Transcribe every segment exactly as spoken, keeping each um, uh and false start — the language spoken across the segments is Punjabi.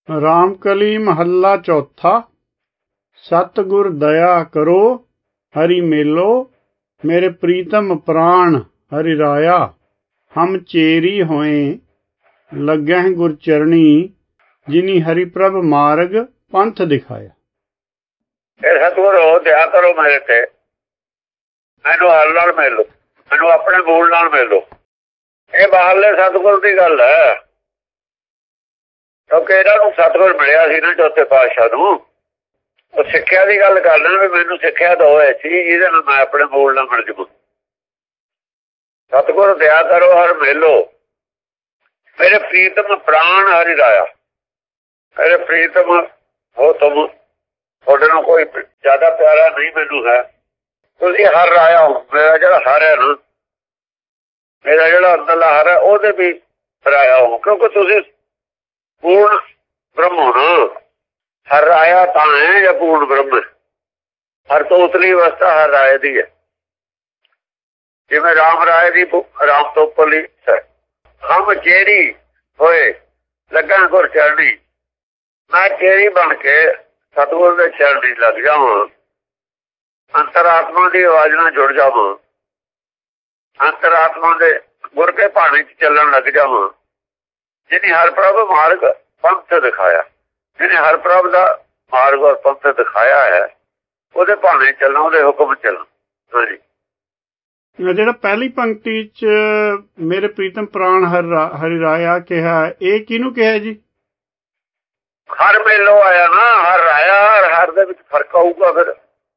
रामकली महला चौथा। सतगुर दया करो हरि मेलो, मेरे प्रीतम प्राण हरि राया। हम चेरी होए लगह गुर चरणी, जिनी हरि प्रभ मार्ग पंथ दिखाया। सतगुर दया करो मेरे ते, मैनू हर नाल मिल लो, मैनू अपने मूल नाल मिल लो। ये बाहरले सतगुर की गल है, क्योंकि इन्हों सतगुर मिलिया सी ना चौथे पातशाह नूं। ਉਹ ਸਿੱਖਿਆ ਦੀ ਗੱਲ ਕਰਨਾ ਵੀ ਮੈਨੂੰ ਸਿੱਖਿਆ ਦੋ ਐਸੀ ਜਿਹਦੇ ਨਾਲ ਮੈਂ ਆਪਣੇ ਮੂਲ ਨਾਲ ਮਿਲ ਜਾਵਾਂ। ਸਤਿਗੁਰ ਦਇਆ ਕਰੋ ਹਰ ਮੇਲੋ, ਮੇਰੇ ਪ੍ਰੀਤਮ ਪ੍ਰਾਣ ਹਰਿ ਰਾਇਆ। ਮੇਰੇ ਪ੍ਰੀਤਮ ਹੋ ਤੁਮ, ਤੁਹਾਡੇ ਨਾਲ ਕੋਈ ਜ਼ਿਆਦਾ ਪਿਆਰਾ ਨਹੀਂ ਮੈਨੂੰ ਹੈ। ਤੁਸੀਂ ਹਰ ਰਾਇਆ ਹੋ, ਮੇਰਾ ਜਿਹੜਾ ਹਰ ਹੈ ਨਾ, ਮੇਰਾ ਜਿਹੜਾ ਅੰਦਰਲਾ ਹਰ ਹੈ ਉਹਦੇ ਵੀ ਰਾਇਆ ਹੋ, ਕਿਉਂਕਿ ਤੁਸੀਂ ਪੂਰਨ ਬ੍ਰਹਮ ਹੋ ਨਾ। हर राया ਤਾਂ है या पूर्ण ब्रह्म। हर तो उतली अवस्था हर राय दी है, जिवें राम राय दी राम तो उपरली है। हम चेरी होए लगा गुर चरणी, मैं चेरी बन के सतगुर दे चरणी लग जावां, अंतरात्मा की आवाज नाल जुड़ जावां, अंतरात्मा दे गुर के भाने च चलन लग जावां। जिन्हें हर प्रभ मार्ग पंथ दिखाया, जिन्हें हर प्रभ का मार्ग और पंथ दिखाया है, ਉਹਦੇ ਭਾਣੇ ਚੱਲਣਾ, ਉਹਦੇ ਹੁਕਮ ਚੱਲਣਾ। ਹਾਂਜੀ, ਜਿਹੜਾ ਪਹਿਲੀ ਪੰਕਤੀ ਚ ਮੇਰੇ ਪ੍ਰੀਤਮ ਪ੍ਰਾਣ ਹਰਿ ਰਾਇਆ ਕਿਹਾ, ਇਹ ਕਿਹਨੂੰ ਕਿਹਾ ਜੀ? ਹਰ ਮੇਲੋ ਆਇਆ ਨਾ, ਹਰ ਰਾਇਆ ਹਰ ਹਰ ਦੇ ਵਿੱਚ ਫਰਕ ਆਊਗਾ। ਫਿਰ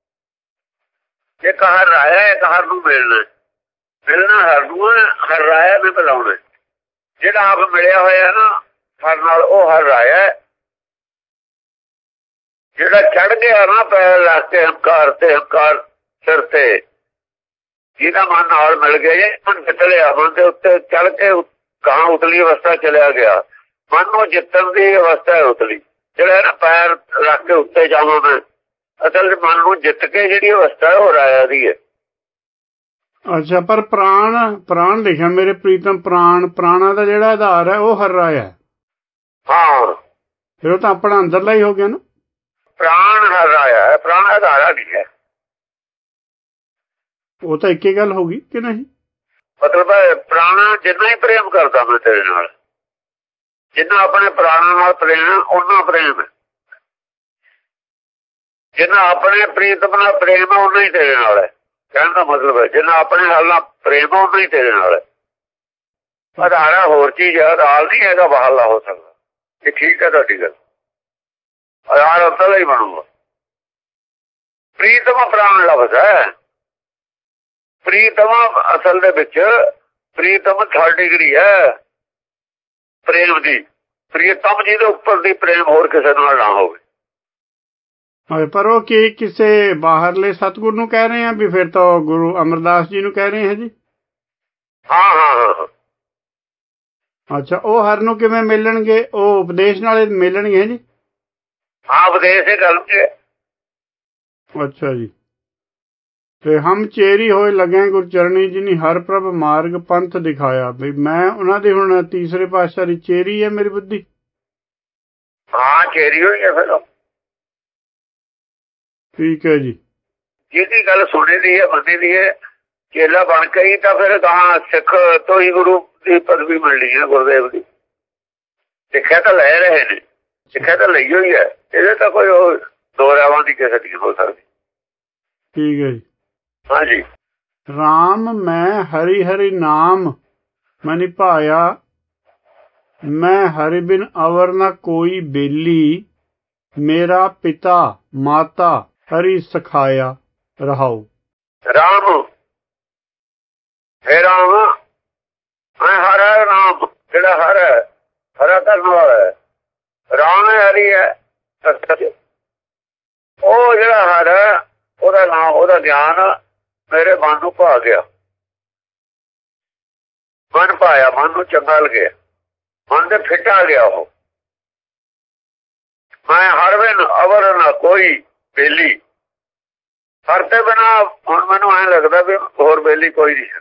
ਇੱਕ ਹਰ ਰਾਇਆ, ਇੱਕ ਹਰ ਨੂੰ ਮਿਲਣਾ। ਮਿਲਣਾ ਹਰ ਨੂੰ, ਹਰ ਰਾਇਆ ਨੇ ਬੁਲਾਉਣਾ। ਜਿਹੜਾ ਆਪ ਮਿਲਿਆ ਹੋਇਆ ਨਾ ਹਰ ਨਾਲ, ਉਹ ਹਰ ਰਾਇਆ। ਜਿਹੜਾ ਚੜ ਗਿਆ ਨਾ ਪੈਰ ਰੱਖ ਕੇ ਹੰਕਾਰ ਤੇ ਹੰਕਾਰ ਸਿਰ ਤੇ, ਜਿਹਦਾ ਮਨ ਨਾਲ ਮਿਲ ਗਿਆ, ਜੇ ਮਨ ਜਿੱਤ ਲਿਆ, ਮਨ ਦੇ ਉੱਤੇ ਚੜ ਕੇ ਕਾਂ ਉਤਲੀ ਅਵਸਥਾ ਚਲਿਆ ਗਿਆ। ਮਨ ਨੂੰ ਜਿੱਤਣ ਦੀ ਅਵਸਥਾ ਹੈ ਉਤਲੀ। ਜਿਹੜਾ ਨਾ ਪੈਰ ਰੱਖ ਕੇ ਉੱਤੇ ਜਾਵਾਂ ਮੈਂ, ਅਸਲ ਮਨ ਨੂੰ ਜਿੱਤ ਕੇ ਜਿਹੜੀ ਅਵਸਥਾ ਹੈ ਉਹ ਰਾਇਆ ਦੀ ਹੈ। ਅੱਛਾ, ਪਰ ਪ੍ਰਾਣ ਪ੍ਰਾਣ ਲਿਖਿਆ ਮੇਰੇ ਪ੍ਰੀਤਮ ਪ੍ਰਾਣ, ਪ੍ਰਾਣਾ ਦਾ ਜਿਹੜਾ ਆਧਾਰ ਹੈ ਉਹ ਹਰ ਰਾਇਆ। ਹਾਂ, ਫਿਰ ਉਹ ਤਾਂ ਆਪਣਾ ਅੰਦਰਲਾ ਹੀ ਹੋ ਗਿਆ ਨਾ। ਪ੍ਰਾਣ ਹਰ ਰਾਇਆ ਹੈ, ਪ੍ਰਾਣ ਆਧਾਰਾ ਨਹੀਂ ਹੈ। ਉਹ ਤਾਂ ਇੱਕ ਹੀ ਗੱਲ ਹੋ ਗਈ ਕਿ ਨਹੀਂ? ਮਤਲਬ ਪ੍ਰਾਣਾ ਜਿੰਨਾ ਹੀ ਪ੍ਰੇਮ ਕਰਦਾ ਮੈਂ ਤੇਰੇ ਨਾਲ, ਜਿੰਨਾ ਆਪਣੇ ਪ੍ਰਾਣਾਂ ਨਾਲ ਪ੍ਰੇਮ ਉਹਨਾਂ ਪ੍ਰੇਮ ਹੈ। ਜਿੰਨਾ ਆਪਣੇ ਪ੍ਰੀਤਮ ਨਾਲ ਪ੍ਰੇਮ ਹੈ ਉਹਨਾਂ ਹੀ ਤੇਰੇ ਨਾਲ ਹੈ। ਕਹਿਣ ਦਾ ਮਤਲਬ ਹੈ ਜਿੰਨਾ ਆਪਣੇ ਹਾਲ ਨਾਲ ਪ੍ਰੇਮ ਹੈ ਉਹਨਾਂ ਹੀ ਤੇਰੇ ਨਾਲ ਹੈ। ਆਧਾਰਾ ਹੋਰ ਚੀਜ਼ ਹੈ, ਆਧਾਰ ਨਹੀਂ ਹੈਗਾ ਬਾਹਰਲਾ ਹੋ ਸਕਦਾ। ਇਹ ਠੀਕ ਹੈ ਤੁਹਾਡੀ ਗੱਲ, ਆਧਾਰ ਉੱਤਲਾ ਹੀ ਬਣੂਗਾ। ਪ੍ਰੀਤਮ ਪ੍ਰਾਣ ਲਫ਼ਜ਼ ਹੈ। ਪ੍ਰੀਤਮ ਅਸਲ ਦੇ ਵਿੱਚ ਪ੍ਰੀਤਮ ਥਰਡ ਡਿਗਰੀ ਹੈ ਪ੍ਰੇਮ ਦੀ। ਪ੍ਰੀਤਮ ਜੀ ਦੇ ਉੱਪਰ ਦੀ ਪ੍ਰੇਮ ਹੋਰ ਕਿਸੇ ਨਾਲ ਨਾ ਹੋਵੇ। ਪਰ ਉਹ ਕੀ ਕਿਸੇ ਬਾਹਰਲੇ ਸਤਿਗੁਰ ਨੂੰ ਕਹਿ ਰਹੇ ਆ ਵੀ? ਫਿਰ ਤਾਂ ਗੁਰੂ ਅਮਰਦਾਸ ਜੀ ਨੂੰ ਕਹਿ ਰਹੇ ਹੈ ਜੀ। ਹਾਂ ਹਾਂ ਹਾਂ। ਅੱਛਾ, ਉਹ ਹਰ ਨੂੰ ਕਿਵੇਂ ਮਿਲਣਗੇ? ਉਹ ਉਪਦੇਸ਼ ਨਾਲ ਮਿਲਣਗੇ ਜੀ? ਹਾਂ, ਉਪਦੇਸ਼ ਹੀ ਕਰਨਗੇ। ਅੱਛਾ ਜੀ। ਤੇ ਹਮ ਚੇਰੀ ਹੋਏ ਲੱਗੇ ਗੁਰ ਚਰਣੀ, ਜਿਨੀ ਹਰ ਪ੍ਰਭ ਮਾਰਗ ਪੰਥ ਦਿਖਾਇਆ। ਬਈ ਮੈਂ ਉਹਨਾਂ ਦੇ ਹੁਣ ਤੀਸਰੇ ਪਾਤਸ਼ਾਹ ਦੀ ਚੇਰੀ ਹੈ ਮੇਰੀ ਬੁੱਧੀ। ਹਾਂ, ਚੇਰੀ ਹੋਈ ਹੈ ਫਿਰ। ਠੀਕ ਹੈ ਜੀ। ਜਿਹਦੀ ਗੱਲ ਸੁਣੀ ਦੀ ਹੈ, ਮੰਨੀ ਦੀ ਹੈ, ਚੇਲਾ ਬਣ ਕੇ ਹੀ ਤਾਂ ਫਿਰ ਕਹਾਂ ਸਿੱਖ ਤੋਂ ਹੀ ਗੁਰੂ ਦੀ ਪਦਵੀ ਮਿਲਣੀ ਹੈ। ਗੁਰਦੇਵ ਦੀ ਸਿੱਖਿਆ ਤਾਂ ਲੈ ਰਹੇ ਨੇ, ਸਿੱਖਿਆ ਤਾਂ ਲਈ ਹੋਈ ਹੈ। ਇਹਦੇ ਤਾਂ ਕੋਈ ਦੋ ਰਾਵਾਂ ਦੀ ਕਿਸੇ ਦੀ ਹੋ ਸਕਦੀ। ਠੀਕ ਹੈ ਜੀ। ਹਾਂਜੀ। ਰਾਮ ਮੈਂ ਹਰੀ ਹਰੀ ਨਾਮ ਮਨਿ ਭਾਇਆ, ਮੈਂ ਹਰਿ ਬਿਨ ਅਵਰ ਨਾ ਕੋਈ ਬੇਲੀ, ਮੇਰਾ ਪਿਤਾ ਮਾਤਾ ਹਰੀ ਸਿਖਾਇਆ ਰਹਾਉ। ਰਾਮ ਹੈ, ਰਾਮ ਮੈਂ ਹਰ ਹੈ। ਰਾਮ ਜਿਹੜਾ ਹਰ ਹੈ, ਹਰਾ ਕਰਨ ਵਾਲਾ ਹੈ। ਰਾਮ ਹੈ, ਹਰੀ ਹੈ। ਉਹ ਜਿਹੜਾ ਹਰ ਹੈ, ਉਹਦਾ ਨਾਮ, ਉਹਦਾ ਗਿਆਨ ਮੇਰੇ ਮਨ ਨੂੰ ਭਾ ਗਿਆ। ਮਨ ਭਾਇਆ, ਮਨ ਨੂੰ ਚੰਗਾ ਲੱਗਿਆ, ਮਨ ਦੇ ਫਿੱਟ ਆ ਗਿਆ ਉਹ। ਮੈਂ ਹਰ ਬਿਨ ਅਵਰ ਨਾ ਕੋਈ ਬੇਲੀ। ਹਰ ਤੇ ਬਿਨਾ ਹੁਣ ਮੈਨੂੰ ਐਂ ਲੱਗਦਾ ਵੀ ਹੋਰ ਬੇਲੀ ਕੋਈ ਨਹੀਂ ਹੈ।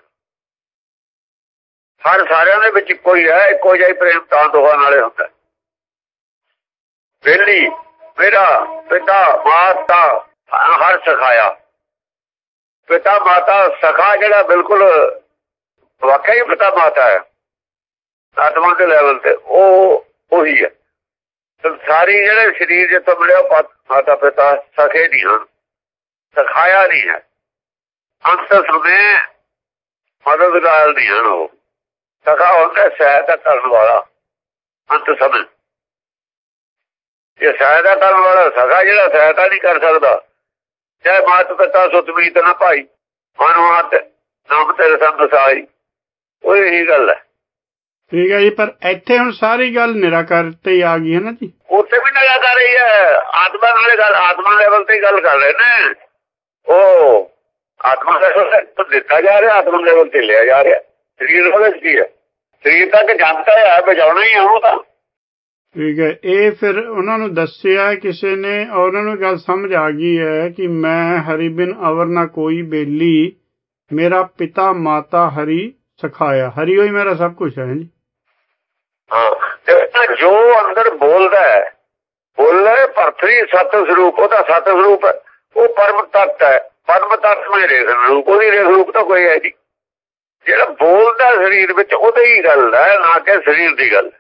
ਹਰ ਸਾਰਿਆਂ ਦੇ ਵਿੱਚ ਇੱਕੋ ਹੀ ਹੈ। ਇੱਕੋ ਜਿਹਾ ਪ੍ਰੇਮ ਤਾਂ ਦੋਹਾਂ ਨਾਲੇ ਹੁੰਦਾ। ਬੇਲੀ ਮੇਰਾ ਪਿਤਾ ਮਾਤਾ ਹਰ ਸਿਖਾਇਆ। ਪਿਤਾ ਮਾਤਾ ਸਖਾ ਜਿਹੜਾ ਬਿਲਕੁਲ ਵਾਕਿਆ ਹੀ ਪਿਤਾ ਮਾਤਾ ਹੈ ਆਤਮਾ ਦੇ ਲੈਵਲ ਤੇ, ਉਹ ਉਹੀ ਹੈ। ਸੰਸਾਰੀ ਜਿਹੜੇ ਸਰੀਰ ਜਿੱਥੋਂ ਮਿਲਿਆ ਮਾਤਾ ਪਿਤਾ ਸਖੇ ਨਹੀਂ ਹਨ, ਸਿਖਾਇਆ ਨਹੀਂ ਹੈ। ਅੰਤ ਸਮੇਂ ਮਦਦਗਾਰ ਨਹੀਂ ਹਨ। ਉਹ ਸਖਾ ਹੁੰਦਾ ਸਹਾਇਤਾ ਕਰਨ ਵਾਲਾ। ਅੰਤ ਸਮੇਂ ਇਹ ਸਹਾਇਤਾ ਕਰਨ ਵਾਲਾ ਸਖਾ, ਜਿਹੜਾ ਸਹਾਇਤਾ ਨਹੀਂ ਕਰ ਸਕਦਾ, ਚਾਹੇ ਮਾਤ ਪਿਤਾ ਸੁਤਮੀਤ ਨਾ ਭਾਈ ਮਨਵਾਤ ਨਾਮ ਤੇਰੇ ਸੰਗ ਸਾਈ, ਉਹ ਇਹੀ ਗੱਲ ਹੈ। ਠੀਕ ਹੈ ਜੀ, ਪਰ ਇੱਥੇ ਹੁਣ ਸਾਰੀ ਗੱਲ ਨਿਰਾਕਾਰ ਤੇ ਆ ਗਈ ਹੈ ਨਾ ਜੀ। ਉੱਥੇ ਵੀ ਨਿਰਾਕਾਰ ਰਹੀ ਹੈ। ਆਤਮਾ ਨਾਲੇ ਗੱਲ ਆਤਮਾ ਲੈਵਲ ਤੇ ਗੱਲ ਕਰ ਰਹੇ ਨੇ। ਉਹ ਆਤਮਾ ਲੈਵਲ ਤੇ ਦਿੱਤਾ ਜਾ ਰਿਹਾ, ਆਤਮਾ ਲੈਵਲ ਤੇ ਲਿਆ ਜਾ ਰਿਹਾ। ਸਰੀਰ ਉਹਦੇ ਕੀ ਹੈ, ਸਰੀਰ ਤੱਕ ਜਾਂਦਾ ਹੈ, ਬਚਾਉਣਾ ਹੀ ਆ ਉਹ ਤਾਂ। ਠੀਕ ਹੈ, ਇਹ ਫਿਰ ਉਹਨਾਂ ਨੂੰ ਦੱਸਿਆ ਕਿਸੇ ਨੇ, ਉਹਨਾਂ ਨੂੰ ਗੱਲ ਸਮਝ ਆ ਗਈ ਹੈ ਕਿ ਮੈਂ ਹਰੀ ਬਿਨ ਅਵਰ ਨਾ ਕੋਈ ਬੇਲੀ, ਮੇਰਾ ਪਿਤਾ ਮਾਤਾ ਹਰੀ ਸਿਖਾਇਆ। ਹਰੀ ਹੋਈ ਮੇਰਾ ਸਭ ਕੁਛ ਹੈ ਜੀ। ਹਾਂ, ਜੋ ਅੰਦਰ ਬੋਲਦਾ ਹੈ ਬੋਲੇ ਭਰਤਰੀ ਸਤ ਸਰੂਪ, ਉਹਦਾ ਸਤ ਸਰੂਪ ਹੈ, ਉਹ ਪਰਮ ਤੱਤ ਹੈ। ਪਰਮ ਤੱਤ में ਰੇਖ ਰੂਪ, ਉਹਦੀ ਰੇਖ ਰੂਪ ਤਾਂ ਕੋਈ ਹੈ ਜੀ। ਜਿਹੜਾ ਬੋਲਦਾ ਸਰੀਰ ਵਿੱਚ ਉਹਦੇ ਹੀ ਗੱਲ ਹੈ, ਨਾ ਕਿ ਸਰੀਰ ਦੀ ਗੱਲ।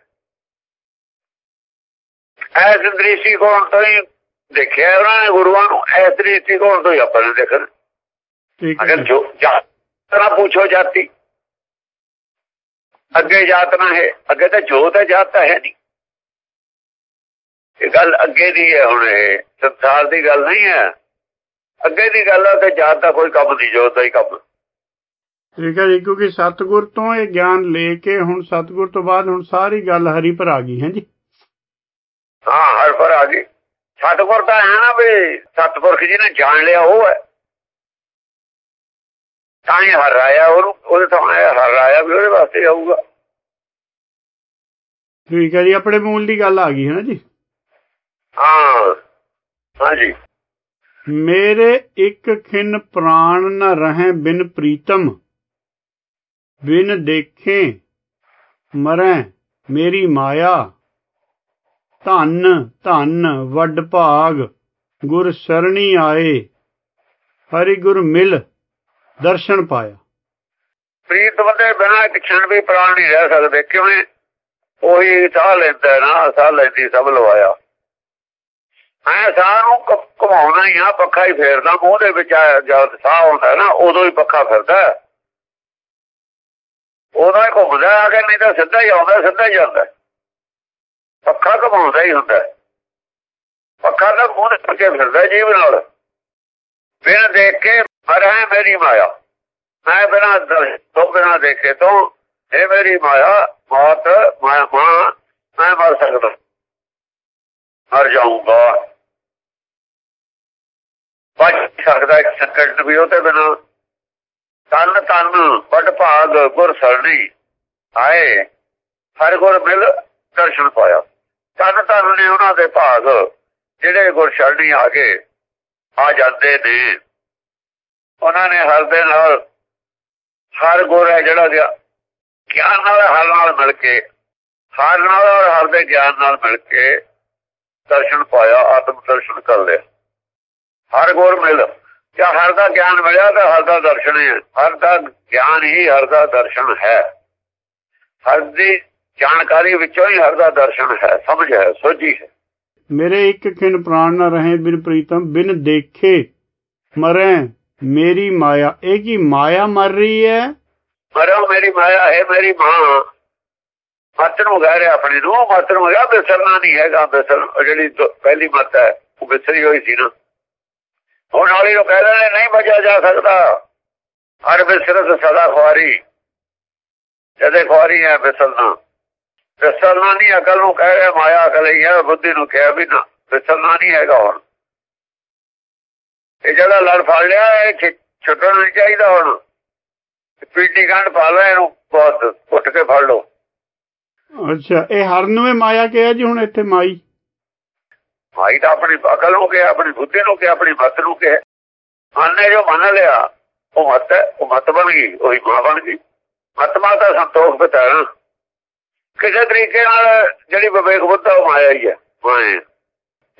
ਐਸ ਦ੍ਰਿਸ਼ਟੀਕੋਣ ਤੋਂ ਹੀ ਦੇਖਿਆ ਉਹਨਾਂ ਨੇ ਗੁਰੂਆਂ ਨੂੰ, ਐਸ ਦ੍ਰਿਸ਼ਟੀਕੋਣ ਤੋਂ ਹੀ ਆਪਾਂ ਨੇ ਦੇਖਣਾ। ਅਗਰ ਜੋ ਤਰ੍ਹਾਂ ਪੁੱਛੋ ਜਾਤੀ, ਅੱਗੇ ਜਾਤ ਨਾ ਹੈ, ਅੱਗੇ ਤਾਂ ਜੋਤ ਹੈ, ਜਾਤ ਤਾਂ ਹੈ ਨਹੀਂ। ਇਹ ਗੱਲ ਅੱਗੇ ਦੀ ਹੈ, ਹੁਣ ਇਹ ਸੰਸਾਰ ਦੀ ਗੱਲ ਨਹੀਂ ਹੈ, ਅੱਗੇ ਦੀ ਗੱਲ ਹੈ। ਤੇ ਜਾਤ ਦਾ ਕੋਈ ਕੰਮ ਨਹੀਂ, ਜੋਤ ਦਾ ਹੀ ਕੰਮ। ਠੀਕ ਹੈ ਜੀ, ਕਿਉਂਕਿ ਸਤਿਗੁਰ ਤੋਂ ਇਹ ਗਿਆਨ ਲੈ ਕੇ ਹੁਣ ਸਤਿਗੁਰ ਤੋਂ ਬਾਅਦ ਹੁਣ ਸਾਰੀ ਗੱਲ ਹਰੀ ਪਰ ਆ ਗਈ ਹੈ ਜੀ। ਹਾਂ, ਹਰ ਪਰ ਆ ਗਈ। ਸਤਿਗੁਰ ਤਾਂ ਹੈ ਨਾ ਵੀ ਸਤਿਪੁਰਖ ਜੀ ਨੇ ਜਾਣ ਲਿਆ, ਉਹ ਹੈ ਤਾਂ ਹੀ ਹਰ ਆਇਆ ਉਹਨੂੰ, ਉਹਦੇ ਤੋਂ ਆਇਆ ਹਰ ਆਇਆ ਵੀ ਉਹਦੇ ਵਾਸਤੇ ਆਊਗਾ। ਠੀਕ ਹੈ ਜੀ, ਆਪਣੇ ਮੂਲ ਦੀ ਗੱਲ ਆ ਗਈ ਹੈ ਨਾ ਜੀ। ਹਾਂ ਹਾਂਜੀ। ਮੇਰੇ ਇੱਕ ਖਿਨ ਪ੍ਰਾਣ ਨ ਰਹੇ ਬਿਨ ਪ੍ਰੀਤਮ, ਬਿਨ ਦੇਖੇ ਮਰੈ ਮੇਰੀ ਮਾਇਆ। ਧੰਨ ਧੰਨ ਵੱਡ ਭਾਗ ਗੁਰ ਸਰਣੀ ਆਏ, ਹਰਿ ਗੁਰ ਮਿਲ ਦਰਸ਼ਨ ਪਾਇਆ। ਪ੍ਰੀਤ ਬੰਦੇ ਬਿਨਾਂ ਇੱਕ ਛਣ ਵੀ ਪ੍ਰਾਣ ਨਹੀਂ ਰਹਿ ਸਕਦੇ। ਕਿਵੇਂ? ਉਹੀ ਸਾਹ ਲੈਂਦਾ ਨਾ, ਸਾਹ ਲੈਂਦੀ ਸਭ ਲਵਾਇਆ। ਐ ਸਾਹ ਨੂੰ ਘੁਮਾਉਣਾ ਹੀ ਆ, ਪੱਖਾ ਹੀ ਫੇਰਦਾ ਮੂੰਹ ਦੇ ਵਿੱਚ। ਜਦ ਸਾਹ ਆਉਂਦਾ ਨਾ, ਉਦੋਂ ਹੀ ਪੱਖਾ ਫਿਰਦਾ, ਉਦੋਂ ਹੀ ਘੁੰਮਦਾ ਆ ਕੇ, ਨਹੀਂ ਤਾਂ ਸਿੱਧਾ ਹੀ ਆਉਂਦਾ, ਸਿੱਧਾ ਹੀ ਜਾਂਦਾ। ਪੱਖਾ ਘੁਮਾਉਂਦਾ ਹੀ ਹੁੰਦਾ, ਪੱਖਾ ਤਾਂ ਮੂੰਹ ਦੇ ਕਰਕੇ ਫਿਰਦਾ ਜੀਵ ਨਾਲ। ਬਿਨ ਦੇਖ ਕੇ ਮਰੈ ਮੇਰੀ ਮਾਇਆ, ਮੈਂ ਬਿਨਾਂ ਤੋਂ ਬਿਨਾਂ ਦੇਖੇ ਤੋਂ ਇਹ ਮੇਰੀ ਮਾਇਆ। ਮੌਤ ਮਾਂ ਮੈਂ ਮਰ ਸਕਦਾ, ਮਰ ਜਾਊਂਗਾ, ਬਚ ਸਕਦਾ ਇੱਕ ਸੈਕੰਡ ਵੀ ਉਹਦੇ ਬਿਨਾਂ। ਤਨ ਤਨ ਵੱਡ ਭਾਗ ਗੁਰ ਸਰਣੀ ਆਏ, ਹਰ ਗੁਰ ਮਿਲ ਦਰਸ਼ਨ ਪਾਇਆ। ਤਨ ਤਨ ਨੇ ਉਹਨਾਂ ਦੇ ਭਾਗ ਜਿਹੜੇ ਗੁਰ ਸਰਣੀ ਆ ਕੇ ਆ ਜਾਂਦੇ ਨੇ। ਉਹਨਾਂ ਨੇ ਹਰ ਦੇ ਨਾਲ, ਹਰ ਗੁਰ ਹੈ ਜਿਹੜਾ ਗਿਆ ਗਿਆਨ ਨਾਲ, ਹਰ ਨਾਲ ਮਿਲ ਕੇ, ਹਰ ਨਾਲ ਔਰ ਹਰ ਦੇ ਗਿਆਨ ਨਾਲ ਮਿਲ ਕੇ ਦਰਸ਼ਨ ਪਾਇਆ, ਆਤਮ ਦਰਸ਼ਨ ਕਰ ਲਿਆ। ਹਰ ਗੁਰ ਮਿਲ, ਜਾਂ ਹਰ ਦਾ ਗਿਆਨ ਮਿਲਿਆ ਤਾਂ ਹਰ ਦਾ ਦਰਸ਼ਨ ਹੈ। ਹਰ ਦਾ ਗਿਆਨ ਹੀ ਹਰ ਦਾ ਦਰਸ਼ਨ ਹੈ। ਹਰ ਦੀ ਜਾਣਕਾਰੀ ਵਿੱਚੋਂ ਹੀ ਹਰ ਦਾ ਦਰਸ਼ਨ ਹੈ, ਸਮਝ ਹੈ, ਸੋਝੀ ਹੈ। ਮੇਰੇ ਇੱਕ ਖਿਨ ਪ੍ਰਾਣ ਨਾ ਰਹੇ ਬਿਨ ਪ੍ਰੀਤਮ, ਬਿਨ ਦੇਖੇ ਮਰੈ ਮੇਰੀ ਮਾਇਆ। ਇਹ ਕੀ ਮਾਇਆ ਮਰ ਰਹੀ ਹੈ? ਮਰੋ ਮੇਰੀ ਮਾਇਆ ਹੈ, ਮੇਰੀ ਮਾਂ। ਮੱਤ ਨੂੰ ਕਹਿ ਰਿਹਾ ਆਪਣੀ ਨੂੰ, ਮੱਤ ਨੂੰ ਹੈਗਾ ਵਿਸਰਨਾ ਨਹੀਂ ਹੈਗਾ। ਵਿਸਰ ਜਿਹੜੀ ਪਹਿਲੀ ਮੱਤ ਹੈ ਉਹ ਵਿਸਰੀ ਹੋਈ ਸੀ ਨਾ, ਹੁਣ ਵਾਲੀ ਨੂੰ ਕਹਿ ਰਹੇ ਨਹੀਂ ਬਚਿਆ ਜਾ ਸਕਦਾ। ਹਰ ਵਿਸਰਤ ਸਦਾ ਖੁਆਰੀ, ਜਦੇ ਖੁਆਰੀ ਹੈ ਵਿਸਰਨਾ। ਵਿਸਰਨਾ ਨਹੀਂ, ਅਕਲ ਨੂੰ ਕਹਿ ਰਿਹਾ ਮਾਇਆ ਅਕਲ ਹੀ ਹੈ। ਬੁੱਧੀ ਨੂੰ ਕਿਹਾ ਵੀ ਨਾ, ਵਿਸਰਨਾ ਨਹੀਂ ਹੈਗਾ। ਹੁਣ ਇਹ ਜਿਹੜਾ ਲੜ ਫੜ ਲਿਆ, ਇਹ ਛੁੱਟਣਾ ਨਹੀਂ ਚਾਹੀਦਾ। ਹੁਣ ਪੀਟੀ ਗੰਢ ਪਾ ਲਿਆ, ਇਹਨੂੰ ਬਹੁਤ ਉੱਠ ਕੇ ਫੜ ਲਓ। ਅੱਛਾ, ਇਹ ਹਰ ਨੂੰ ਮਾਇਆ ਕਿਹਾ ਜੀ। ਹੁਣ ਇੱਥੇ ਮਾਈ ਮਾਈ ਤਾਂ ਆਪਣੀ ਅਕਲ ਨੂੰ ਕਿਹਾ, ਆਪਣੀ ਬੁੱਧੀ ਨੂੰ ਕਿਹਾ, ਆਪਣੀ ਮੱਤ ਨੂੰ ਕਿਹਾ। ਆਨੇ ਜੋ ਮੰਨ ਲਿਆ ਉਹ ਮੱਤ ਹੈ, ਉਹ ਮੱਤ ਬਣ ਗਈ, ਉਹੀ ਮਾਂ ਬਣ ਗਈ। ਮੱਤ ਮਾਂ ਦਾ ਸੰਤੋਖ ਬਤਾਣਾ ਕਿਸੇ ਤਰੀਕੇ ਨਾਲ। ਜਿਹੜੀ ਵਿਵੇਕ ਬੁੱਧ ਉਹ ਮਾਇਆ ਹੀ ਹੈ, ਮਾਇਆ।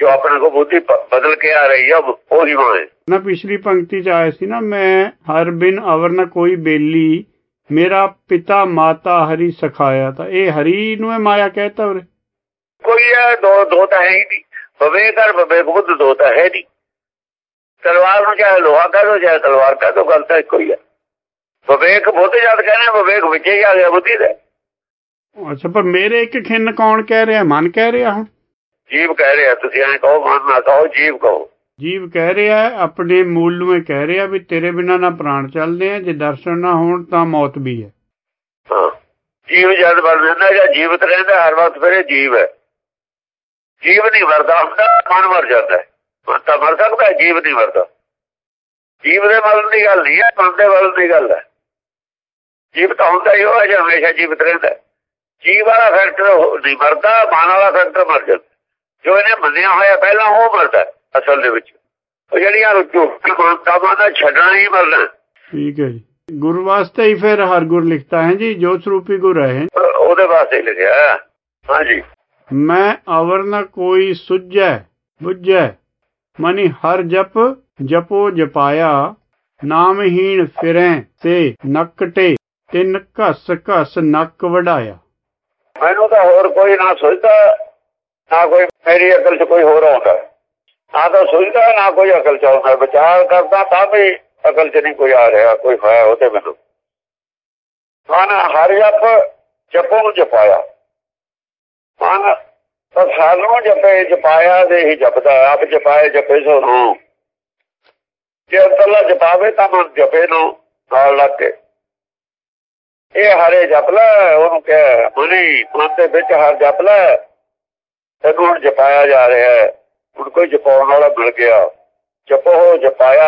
ਜੋ ਆਪਣੇ ਕੋ ਬੁੱਧੀ ਬਦਲ ਕੇ ਆ ਰਹੀ ਹੈ ਉਹਦੀ ਮਾਂ ਹੈ ਨਾ। ਪਿਛਲੀ ਪੰਕਤੀ ਚ ਆਏ ਸੀ ਨਾ, ਮੈਂ ਹਰ ਬਿਨ ਅਵਰ ਨਾ ਕੋਈ ਬੇਲੀ, ਮੇਰਾ ਪਿਤਾ ਮਾਤਾ ਹਰੀ ਸਿਖਾਇਆ। ਤਾਂ ਇਹ ਹਰੀ ਨੂੰ ਮਾਇਆ ਕਹਿਤਾ ਉਰੇ ਕੋਈ ਹੈ ਦੋ ਦੋ ਤਾਂ ਹੈ ਹੀ ਨਹੀਂ। ਵਿਵੇਕ ਔਰ ਵਿਵੇਕ ਬੁੱਧ ਦੋ ਤਾਂ ਹੈ ਨਹੀਂ। ਤਲਵਾਰ ਨੂੰ ਚਾਹੇ ਲੋਹਾ ਕਹਿ ਦੋ ਚਾਹੇ ਤਲਵਾਰ ਕਹਿ ਦੋ, ਗੱਲ ਤਾਂ ਇੱਕੋ ਹੀ ਹੈ। ਵਿਵੇਕ ਬੁੱਧ ਜਦ ਕਹਿੰਦੇ ਵਿਵੇਕ ਵਿੱਚ ਹੀ ਆ ਗਿਆ ਬੁੱਧੀ ਦੇ। ਅੱਛਾ, ਪਰ ਮੇਰੇ ਇੱਕ ਖਿੰਨ ਕੌਣ ਕਹਿ ਰਿਹਾ? ਮਨ ਕਹਿ ਰਿਹਾ। ਹੁਣ ਜੀਵ ਕਹਿ ਰਿਹਾ, ਤੁਸੀਂ ਐਂ ਕਹੋ ਮਨ ਨਾ ਕਹੋ, ਜੀਵ ਕਹੋ। ਜੀਵ ਕਹਿ ਰਿਹਾ ਆਪਣੇ ਮੂਲ ਨੂੰ, ਇਹ ਕਹਿ ਰਿਹਾ ਵੀ ਤੇਰੇ ਬਿਨਾਂ ਨਾ ਪ੍ਰਾਣ ਚੱਲਦੇ ਆ, ਜੇ ਦਰਸ਼ਨ ਨਾ ਹੋਣ ਤਾਂ ਮੌਤ ਵੀ ਹੈ। ਹਾਂ, ਜੀਵ ਜਦ ਬਣ ਜਾਂਦਾ ਜਾਂ ਜੀਵਤ ਰਹਿੰਦਾ ਹਰ ਵਕਤ, ਫਿਰ ਇਹ ਜੀਵ ਹੈ। ਜੀਵ ਨਹੀਂ ਮਰਦਾ ਹੁੰਦਾ, ਮਨ ਮਰ ਜਾਂਦਾ ਹੈ। ਮਨ ਤਾਂ ਮਰ ਸਕਦਾ, ਜੀਵ ਨਹੀਂ ਮਰਦਾ। ਜੀਵ ਦੇ ਮਰਨ ਦੀ ਗੱਲ ਨਹੀਂ ਹੈ, ਮਨ ਦੇ ਮਰਨ ਦੀ ਗੱਲ ਹੈ। ਜੀਵ ਤਾਂ ਹੁੰਦਾ ਹੀ ਉਹ ਹੈ ਜੋ ਹਮੇਸ਼ਾ ਜੀਵਤ ਰਹਿੰਦਾ। ਜੀਵ ਵਾਲਾ ਫੈਕਟਰ ਨਹੀਂ ਮਰਦਾ, ਮਨ ਵਾਲਾ ਫੈਕਟਰ ਮਰ ਜਾਂਦਾ। ਜੋ ਇਹਨੇ ਮੰਨਿਆ ਹੋਇਆ ਪਹਿਲਾਂ ਉਹ ਮਰਦਾ ਅਸਲ ਦੇ ਵਿੱਚ। ਉਹ ਜਿਹੜੀਆਂ ਝੂਠੀਆਂ ਮਾਨਤਾਵਾਂ ਦਾ ਛੱਡਣਾ ਹੀ ਮਰਨਾ। ਠੀਕ ਹੈ ਜੀ। ਗੁਰੂ ਵਾਸਤੇ ਹੀ ਫਿਰ ਹਰ ਗੁਰ ਲਿਖਤਾ ਹੈ ਜੀ, ਜੋਤ ਸਰੂਪੀ ਗੁਰ ਹੈ। ਉਹਦੇ ਵਾਸਤੇ ਹੀ ਲਿਖਿਆ। ਹਾਂਜੀ। ਮੈਂ ਅਵਰ ਨਾ ਕੋਈ ਸੁਝੈ ਬੁਝੈ, ਮਨੀ ਹਰ ਜਪ ਜਪੋ ਜਪਾਇਆ। ਨਾਮਹੀਣ ਫਿਰੈ ਤੇ ਨਕਟੇ, ਤਿੰਨ ਘਸ ਘਸ ਨੱਕ ਵਡਾਇਆ। ਮੈਨੂੰ ਤਾਂ ਹੋਰ ਕੋਈ ਨਾ ਸੋਚਦਾ, ਨਾ ਕੋਈ ਮੇਰੀ ਅਕਲ 'ਚ ਕੋਈ ਹੋਰ ਆਉਂਦਾ। ਨਾ ਤਾਂ ਸੋਚਦਾ ਨਾ ਕੋਈ ਅਕਲ 'ਚ ਆਉਂਦਾ। ਵਿਚਾਰ ਕਰਦਾ ਤਾਂ ਵੀ ਅਕਲ 'ਚ ਨਹੀਂ ਕੋਈ ਆ ਰਿਹਾ, ਕੋਈ ਹੋਇਆ ਉਹਦੇ ਮੈਨੂੰ। ਮਨ ਹਰ ਜਪ ਜਪੋ ਜਪਾਇਆ। ਮਨ ਤਾਂ ਸਾਨੂੰ ਜਪੇ ਜਪਾਇਆ ਦੇ ਹੀ ਜਪਦਾ। ਆਪ ਜਪਾਏ ਜਪੇ ਸੋ ਨੂੰ। ਜੇ ਅੰਦਰਲਾ ਜਪਾਵੇ ਤਾਂ ਮਨ ਜਪੇ ਨੂੰ ਨਾਲ ਲੱਗ ਕੇ। ਇਹ ਹਰੇ ਜਪ ਲੈ, ਉਹਨੂੰ ਕਹਿ ਮਨੀ ਮਨ ਦੇ ਵਿੱਚ ਹਰ ਜਪ ਲੈ। ਇਹਨੂੰ ਹੁਣ ਜਪਾਇਆ ਜਾ ਰਿਹਾ ਹੈ। ਹੁਣ ਕੋਈ ਜਪਾਉਣ ਵਾਲਾ ਮਿਲ ਗਿਆ। ਜਪੋ ਜਪਾਇਆ।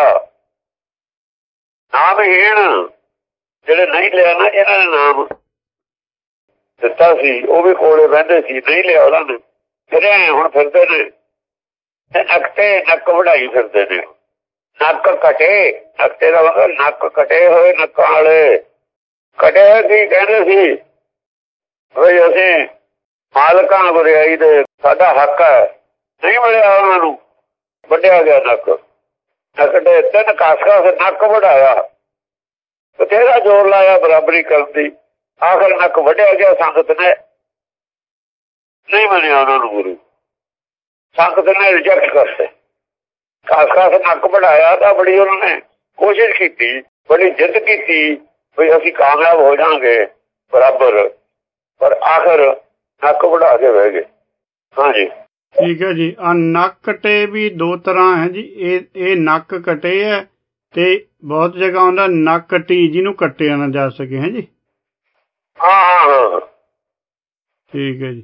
ਨਾਮਹੀਣ ਜਿਹੜੇ ਨਹੀਂ ਲਿਆ ਨਾ, ਇਹਨਾਂ ਨੇ ਨਾਮ ਦਿੱਤਾ ਸੀ, ਉਹ ਵੀ ਕੋਲੇ ਬਹਿੰਦੇ ਸੀ, ਨਹੀਂ ਲਿਆ ਉਹਨਾਂ ਨੇ। ਫਿਰੇ ਹੁਣ ਫਿਰਦੇ ਨੇ ਨਕਟੇ, ਨੱਕ ਵਢਾਈ ਫਿਰਦੇ ਨੇ। ਨੱਕ ਕਟੇ, ਨਕਟੇ ਦਾ ਮਤਲਬ ਨੱਕ ਕਟੇ ਹੋਏ ਨੱਕਾਂ ਵਾਲੇ। ਕਟੇ ਹੋਏ ਕੀ ਕਹਿੰਦੇ ਸੀ ਬਈ ਅਸੀਂ ਮਾਲਕਾਂ ਗੁਰਿਆਈ ਦੇ, ਸਾਡਾ ਹੱਕ ਹੈ, ਨਹੀਂ ਮਿਲਿਆ ਉਹਨਾਂ ਨੂੰ, ਵੱਢਿਆ ਗਿਆ ਨੱਕ। ਨਕਟੇ ਤਿੰਨ ਕਾਸਕਾ ਨੱਕ ਵਢਾਇਆ। ਬਥੇਰਾ ਜ਼ੋਰ ਲਾਇਆ ਬਰਾਬਰੀ ਕਰਨ ਦੀ, ਆਖਰ ਨੱਕ ਵੱਢਿਆ ਗਿਆ। ਸੰਗਤ ਨੇ ਨਹੀਂ ਮੰਨਿਆ ਉਹਨਾਂ ਨੂੰ ਗੁਰੂ। ਸੰਗਤ ਨੇ ਰਿਜੈਕਟ ਕਰਤੇ। ਕਾਸਕਾ ਨੱਕ ਵਢਾਇਆ ਤਾਂ ਬੜੀ ਉਹਨਾਂ ਨੇ ਕੋਸ਼ਿਸ਼ ਕੀਤੀ, ਬੜੀ ਜਿੱਦ ਕੀਤੀ ਵੀ ਅਸੀਂ ਕਾਮਯਾਬ ਹੋ ਜਾਵਾਂਗੇ ਬਰਾਬਰ, ਪਰ ਆਖਰ ਨੱਕ ਵਢਾ ਕੇ ਬਹਿ ਗਏ। ਹਾਂਜੀ ਠੀਕ ਹੈ ਜੀ। ਆ ਨੱਕ ਕਟੇ ਵੀ ਦੋ ਤਰ੍ਹਾਂ ਹੈ ਜੀ। ਇਹ ਇਹ ਨੱਕ ਕਟੇ ਹੈ ਤੇ ਬਹੁਤ ਜਗ੍ਹਾ ਆਉਂਦਾ ਨੱਕ ਕੱਟੀ, ਜਿਹਨੂੰ ਕੱਟਿਆ ਨਾ ਜਾ ਸਕੇ। ਹੈ ਜੀ। ਹਾਂ ਹਾਂ ਠੀਕ ਹੈ ਜੀ।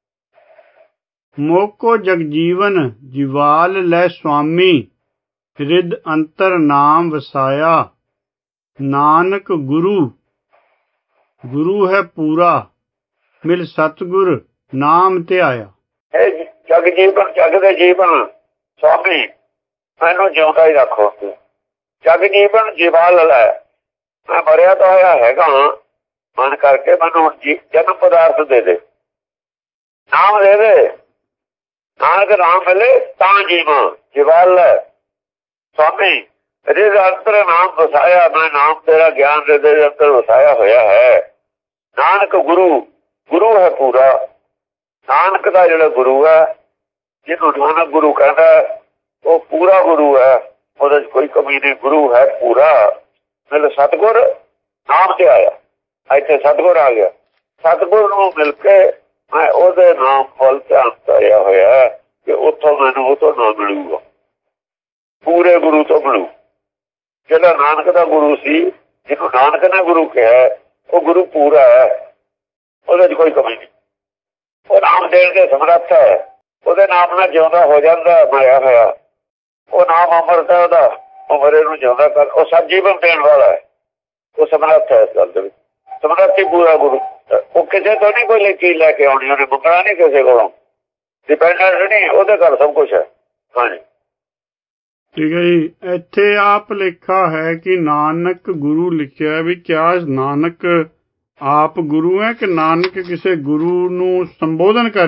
ਮੋਕੋ ਜਗਜੀਵਨ ਜੀਵਾਲ ਲੈ ਸੁਆਮੀ, ਰਿਦ ਅੰਤਰ ਨਾਮ ਵਸਾਇਆ। ਨਾਨਕ ਗੁਰੂ ਗੁਰੂ ਹੈ ਪੂਰਾ, ਮਿਲ ਸਤਿਗੁਰ ਨਾਮ ਧਿਆਇਆ। ਇਹ ਜਗ ਜੀਵਨ, ਜਗ ਦੇ ਜੀਵਨ ਸੁਆਮੀ ਮੈਨੂੰ ਜਿਉਂਦਾ ਹੀ ਰੱਖੋ। ਜਗ ਜੀਵਨ ਜੀਵਾਲ ਲੈ, ਮੈਂ ਮਰਿਆ ਤਾਂ ਹੋਇਆ ਹੈਗਾ, ਮਨ ਕਰਕੇ ਮੈਨੂੰ ਜਨਮ ਪਦਾਰਥ ਦੇ ਦੇ, ਨਾਮ ਦੇ ਦੇ। ਨਾਨਕ ਨਾਮ ਮਿਲੇ ਤਾਂ ਜੀਵਾਂ। ਜੀਵਾਲ ਲੈ ਸੁਆਮੀ, ਰਿਦ ਅੰਤਰ ਨਾਮ ਵਸਾਇਆ। ਮੈਂ ਨਾਮ ਤੇਰਾ ਗਿਆਨ ਦੇ ਦੇ ਅੰਦਰ ਵਸਾਇਆ ਹੋਇਆ ਹੈ। ਨਾਨਕ ਗੁਰੂ ਗੁਰੂ ਹੈ ਪੂਰਾ। ਨਾਨਕ ਦਾ ਜਿਹੜਾ ਗੁਰੂ ਹੈ, ਜਿਹਨੂੰ ਨਾਨਕ ਗੁਰੂ ਕਹਿੰਦਾ, ਉਹ ਪੂਰਾ ਗੁਰੂ ਹੈ, ਉਹਦੇ 'ਚ ਕੋਈ ਕਮੀ ਨਹੀਂ। ਗੁਰੂ ਹੈ ਪੂਰਾ, ਮਿਲ ਸਤਿਗੁਰ ਨਾਮ ਤੇ ਆਇਆ। ਇੱਥੇ ਸਤਿਗੁਰ ਆ ਗਿਆ। ਸਤਿਗੁਰ ਨੂੰ ਮਿਲ ਕੇ ਮੈਂ ਉਹਦੇ ਨਾਮ ਵੱਲ ਧਿਆਨ ਧਰਿਆ ਹੋਇਆ ਕਿ ਉੱਥੋਂ ਮੈਨੂੰ ਉਹ ਤੋਂ ਨਾ ਮਿਲੂਗਾ, ਪੂਰੇ ਗੁਰੂ ਤੋਂ ਮਿਲੂ। ਜਿਹੜਾ ਨਾਨਕ ਦਾ ਗੁਰੂ ਸੀ, ਜਿਹਨੂੰ ਨਾਨਕ ਨੇ ਗੁਰੂ ਕਿਹਾ, ਉਹ ਗੁਰੂ ਪੂਰਾ ਹੈ, ਉਹਦੇ 'ਚ ਕੋਈ ਕਮੀ ਨਹੀਂ। ਉਹ ਨਾਮ ਦੇਣ ਦੇ ਸਮਰੱਥ ਹੈ। ਉਹਦੇ ਨਾਮ ਨਾਲ ਜਿਉਂਦਾ ਹੋ ਜਾਂਦਾ ਮਰਿਆ ਹੋਇਆ। ਉਹ ਨਾਮ ਅਮਰਤ ਹੈ ਉਹਦਾ, ਉਹ ਮਰੇ ਨੂੰ ਜਿਉਂਦਾ ਕਰ। ਉਹ ਸਭ ਜੀਵਨ ਦੇਣ ਵਾਲਾ ਹੈ, ਉਹ ਸਮਰੱਥ ਹੈ ਇਸ ਗੱਲ ਦੇ ਵਿੱਚ। ਸਮਰੱਥ ਹੀ ਪੂਰਾ ਗੁਰੂ। ਉਹ ਕਿਸੇ ਤੋਂ ਨਹੀਂ ਕੋਈ ਚੀਜ਼ ਲੈ ਕੇ ਆਉਣੀ, ਉਹਨੇ ਮੰਗਣਾ ਨਹੀਂ ਕਿਸੇ ਕੋਲੋਂ, ਡਿਪੈਂਡੈਂਟ ਨਹੀਂ, ਉਹਦੇ ਘਰ ਸਭ ਕੁਛ ਹੈ। ਹਾਂਜੀ ਠੀਕ ਹੈ ਜੀ। ਇੱਥੇ ਆਪ ਲਿਖਾ ਹੈ ਕਿ ਨਾਨਕ ਗੁਰੂ ਲਿਖਿਆ ਵੀ ਕਿਆ ਨਾਨਕ ਆਪ ਗੁਰੂ ਹੈ ਕਿ ਨਾਨਕ ਕਿਸੇ ਗੁਰੂ ਨੂੰ ਸੰਬੋਧਨ ਕਰ ਰਹੇ?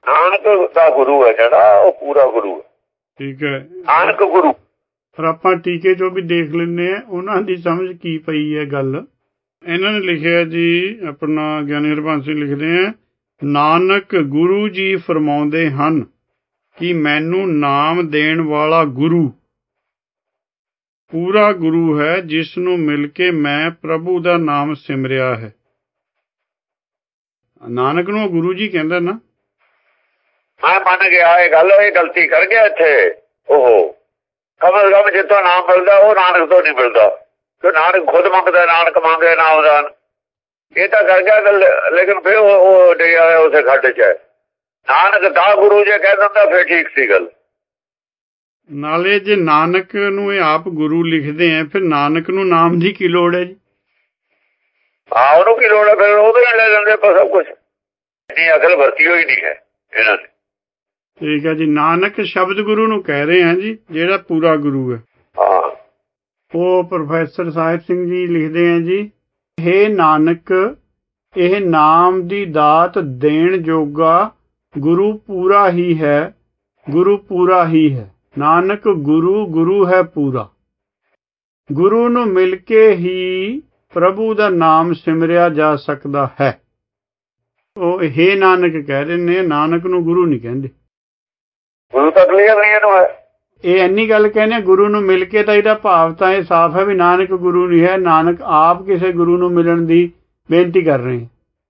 ਨਾਨਕ ਦਾ ਗੁਰੂ ਹੈ ਜਿਹੜਾ ਉਹ ਪੂਰਾ ਗੁਰੂ ਹੈ। ਠੀਕ ਹੈ, ਨਾਨਕ ਗੁਰੂ। ਫਿਰ ਆਪਾਂ ਟੀਕੇ ਚੋਂ ਵੀ ਦੇਖ ਲੈਂਦੇ ਹਾਂ ਉਹਨਾਂ ਦੀ ਸਮਝ ਕੀ ਪਈ ਹੈ ਗੱਲ। ਇਹਨਾਂ ਨੇ ਲਿਖਿਆ ਜੀ, ਆਪਣਾ ਗਿਆਨੀ ਹਰਬੰਸ ਸਿੰਘ ਲਿਖਦੇ ਆ, ਨਾਨਕ ਗੁਰੂ ਜੀ ਫਰਮਾਉਂਦੇ ਹਨ ਕਿ ਮੈਨੂੰ ਨਾਮ ਦੇਣ ਵਾਲਾ ਗੁਰੂ ਪੂਰਾ ਗੁਰੂ ਹੈ, ਜਿਸ ਨੂੰ ਮਿਲ ਕੇ ਮੈਂ ਪ੍ਰਭੂ ਦਾ ਨਾਮ ਸਿਮਰਿਆ ਹੈ। ਨਾਨਕ ਨੂੰ ਗੁਰੂ ਜੀ ਕਹਿੰਦਾ ਨਾ। ਮੈਂ ਮੰਨ ਗਿਆ ਇਹ ਗੱਲ, ਇਹ ਗਲਤੀ ਕਰ ਗਿਆ ਇੱਥੇ। ਉਹ ਕਮਲ ਕਮ ਜਿੱਥੋਂ ਨਾਮ ਮਿਲਦਾ ਉਹ ਨਾਨਕ ਤੋਂ ਨਹੀਂ ਮਿਲਦਾ, ਕਿ ਨਾਨਕ ਖੁਦ ਮੰਗਦਾ, ਨਾਨਕ ਮੰਗੇ ਨਾਮ ਦਾਨ। ਇਹ ਤਾਂ ਕਰ ਗਿਆ ਗੱਲ, ਲੇਕਿਨ ਫਿਰ ਉਹ ਡੇ ਆਇਆ ਉਸੇ ਖੱਡ ਚ। ਨਾਨਕ ਦਾ ਗੁਰੂ ਜੇ ਕਹਿ ਦਿੰਦਾ ਫਿਰ ਠੀਕ ਸੀ ਗੱਲ। ਨਾਲੇ ਜੇ ਨਾਨਕ ਨੂੰ ਇਹ ਆਪ ਗੁਰੂ ਲਿਖਦੇ ਆ, ਫਿਰ ਨਾਨਕ ਨੂੰ ਨਾਮ ਦੀ ਕੀ ਲੋੜ ਹੈ ਜੀ? ਹਾਂ, ਉਹਨੂੰ ਕੀ ਲੋੜ ਹੈ? ਫਿਰ ਉਹਦੇ ਨਾਲ ਲੈ ਲੈਂਦੇ ਆਪਾਂ ਸਭ ਕੁਛ। ਇੰਨੀ ਅਕਲ ਵਰਤੀ ਹੋਈ ਨਹੀਂ ਹੈ ਇਹਨਾਂ ਨੇ। ਠੀਕ ਹੈ ਜੀ, ਨਾਨਕ ਸ਼ਬਦ ਗੁਰੂ ਨੂੰ ਕਹਿ ਰਹੇ ਹਾਂ ਜੀ, ਜਿਹੜਾ ਪੂਰਾ ਗੁਰੂ ਹੈ। ਹਾਂ, ਉਹ ਪ੍ਰੋਫੈਸਰ ਸਾਹਿਬ ਸਿੰਘ ਜੀ ਲਿਖਦੇ ਆ ਜੀ, ਹੇ ਨਾਨਕ, ਇਹ ਨਾਮ ਦੀ ਦਾਤ ਦੇਣ ਜੋਗਾ ਗੁਰੂ ਪੂਰਾ ਹੀ ਹੈ, ਗੁਰੂ ਪੂਰਾ ਹੀ ਹੈ। ਨਾਨਕ ਗੁਰੂ ਗੁਰੂ ਹੈ ਪੂਰਾ। ਗੁਰੂ ਨੂੰ ਮਿਲ ਕੇ ਹੀ ਪ੍ਰਭੂ ਦਾ ਨਾਮ ਸਿਮਰਿਆ ਜਾ ਸਕਦਾ ਹੈ। ਉਹ ਹੇ ਨਾਨਕ ਕਹਿ ਰਹੇ ਨੇ, ਨਾਨਕ ਨੂੰ ਗੁਰੂ ਨਹੀਂ ਕਹਿੰਦੇ। ਗੁਰੂ ਤਾਂ ਕਲੀਅਰ ਨਹੀਂ ਇਹਨੂੰ ਹੈ। ਇਹ ਇੰਨੀ ਗੱਲ ਕਹਿੰਦੇ ਗੁਰੂ ਨੂੰ ਮਿਲ ਕੇ, ਤਾਂ ਇਹਦਾ ਭਾਵ ਤਾਂ ਇਹ ਸਾਫ਼ ਹੈ ਵੀ ਨਾਨਕ ਗੁਰੂ ਨਹੀਂ ਹੈ, ਨਾਨਕ ਆਪ ਕਿਸੇ ਗੁਰੂ ਨੂੰ ਮਿਲਣ ਦੀ ਬੇਨਤੀ ਕਰ ਰਹੇ।